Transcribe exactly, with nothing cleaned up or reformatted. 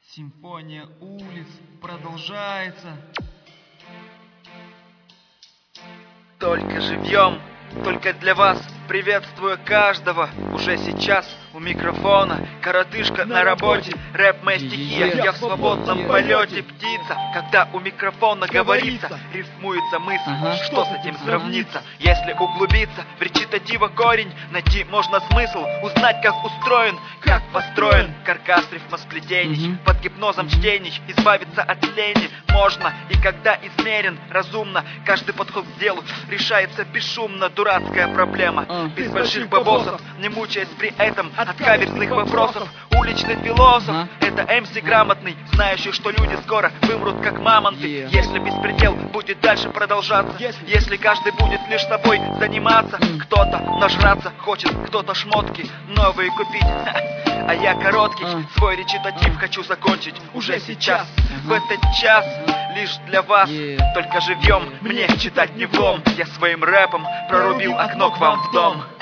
Симфония улиц продолжается. Только живьем, только для вас. Приветствую каждого. Уже сейчас у микрофона коротышка на работе. Рэп моя стихия, я в свободном полете. Птица, когда у микрофона говорится, рифмуется мысль, ага. Что с этим сравнится? Если углубиться в речитатива корень, найти можно смысл, узнать, как устроен, как построен каркас рифмосплетений. Угу. Под гипнозом чтений избавиться от лени можно, и когда измерен разумно, каждый подход к делу решается бесшумно. Дурацкая проблема, без больших бабосов, не мучаясь при этом от каверзных вопросов. Уличный философ, это эм си грамотный, знающий, что люди скоро вымрут как мамонты. Если беспредел будет дальше продолжаться, если каждый будет лишь собой заниматься. Кто-то нажраться хочет, кто-то шмотки новые купить, а я короткий, свой речитатив хочу закончить уже сейчас, в этот час, лишь для вас. Только живьем, мне читать не влом. Я своим рэпом прорубил окно к вам в дом.